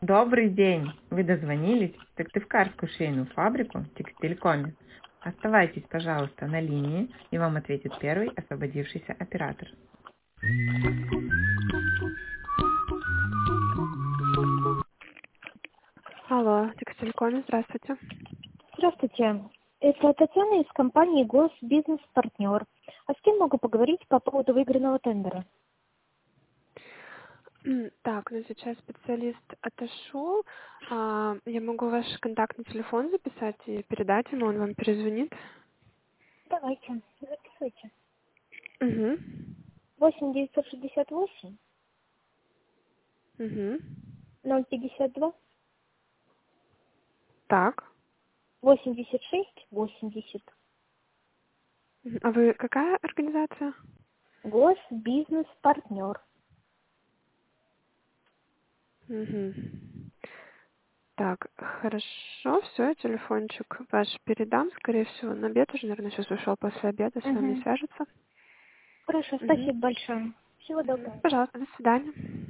Добрый день! Вы дозвонились в Сыктывкарскую швейную фабрику в Текстилькоме. Оставайтесь, пожалуйста, на линии, и вам ответит первый освободившийся оператор. Алло, Текстильком, здравствуйте. Здравствуйте. Это Татьяна из компании «Госбизнес-партнер». А с кем могу поговорить по поводу выигранного тендера? Так, ну сейчас специалист отошел. Я могу ваш контактный телефон записать и передать ему, он вам перезвонит. Давайте, записывайте. Угу. 8 968 Угу. 052 Так. 86 80. А вы какая организация? «Госбизнес-партнер». Угу. Так, хорошо, все, телефончик ваш передам, скорее всего, на обед уже, наверное, сейчас ушел после обеда, с вами Угу. свяжется. Хорошо, Угу. спасибо большое. Всего доброго. Пожалуйста, до свидания.